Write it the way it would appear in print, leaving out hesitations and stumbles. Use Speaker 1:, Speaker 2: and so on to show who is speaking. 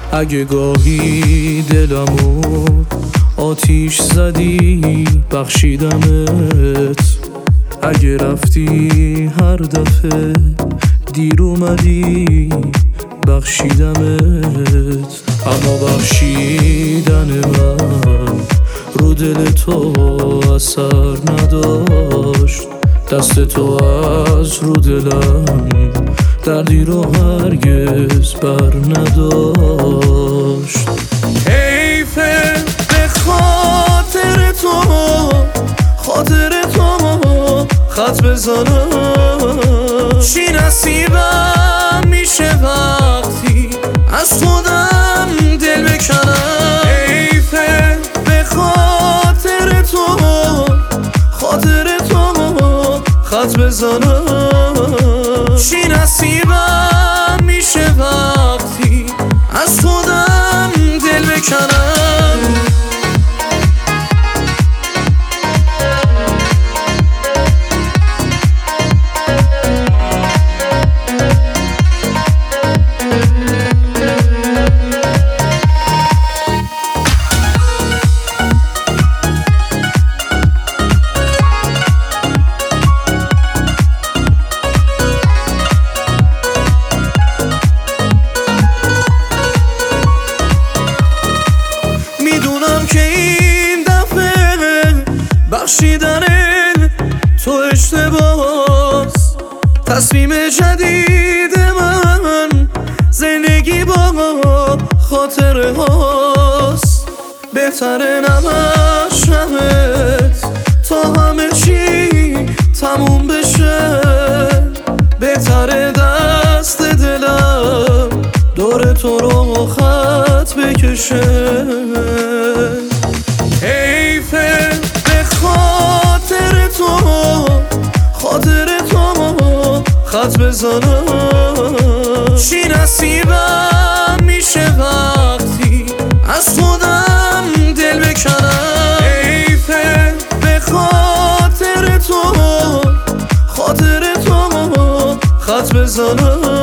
Speaker 1: اگه گاهی دلمو آتیش زدی بخشیدمت، اگه رفتی هر دفعه دیر اومدی بخشیدمت. اما بخشیدن من رو دل تو اثر نداشت، دست تو از رو دلم دردی رو هرگز بر نداشت. حیفه به خاطر تو خط بزنم، چی نصیبم میشه وقتی از خودم دل بکنم. حیفه به خاطر تو خط بزنم، چی نصیبم میشه وقتی از خودم دل بکنم. میدونم که این دفعه بخشیدن تو اشتباس، تصمیم جدید من زندگی با خاطره هاست. بهتره نمشمت تا همه چی تموم بشه، بهتره دست دلم دور تو رو خط بکشه. حیفه به خاطر تو خط بزنم، چی نصیبم میشه وقتی از خودم دل بکنم. حیفه به خاطر تو خط بزنم،